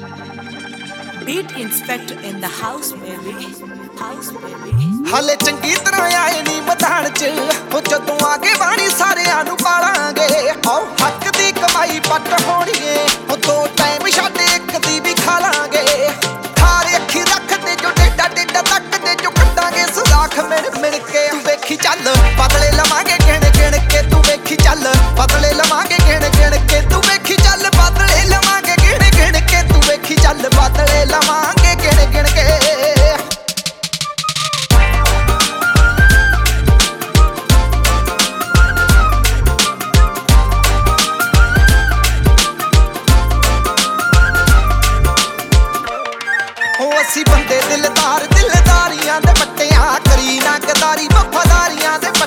Beat Inspector in the house, baby. House, baby. ਹਾਲੇ ਚੰਗੀ ਤਰ੍ਹਾਂ ਆਏ ਨੀ ਮੈਦਾਨ ਚ ਉਹ ਜਦੋਂ ਆਗੇ ਬਾਣੀ ਸਾਰਿਆਂ ਨੂੰ ਪਾਲਾਂਗੇ ਆਓ ਹੱਕ ਦੀ ਕਮਾਈ ਪੱਟ ਹੋਣੀਏ ਉਹ ਦੋ ਟਾਈਮ ਛੱਡ ਇੱਕ ਦੀ ਵੀ ਖਾ ਲਾਂਗੇ ਥਾਰੇ ਅੱਖੀ ਰੱਖਦੇ ਜੋ ਡੇਡਾ ਡੇਡਾ ਤੱਕਦੇ ਜੋ ਕੱਢਾਂਗੇ ਸੁਰਾਖ ਮਿਣ ਮਿਣ ਕੇ ਤੂੰ ਵੇਖੀ ਚੱਲ ਬਦਲੇ ਲਵਾਂਗੇ ਗਿਣ ਗਿਣ ਕੇ ਤੂੰ ਵੇਖੀ ਚੱਲ ਬਦਲੇ ਲਵਾਂਗੇ ਗਿਣ ਗਿਣ ਕੇ ਤੂੰ ਵੇਖੀ ਚੱਲ ਬਦਲੇ ਲਵਾਂਗੇ ਗਿਣ ਗਿਣ ਕੇ ਤੂੰ ਵੇਖੀ ਚੱਲ ਬਦਲੇ ਲਵਾਂਗੇ ਗਿਣ ਗਿਣ ਕੇ ਅਸੀਂ ਬੰਦੇ ਦਿਲਦਾਰ ਦਿਲਦਾਰੀਆਂ ਦੇ ਬੱਟਿਆਂ ਕਰੀ ਨਾ ਗਦਾਰੀ ਵਫਾਦਾਰੀਆਂ ਦੇ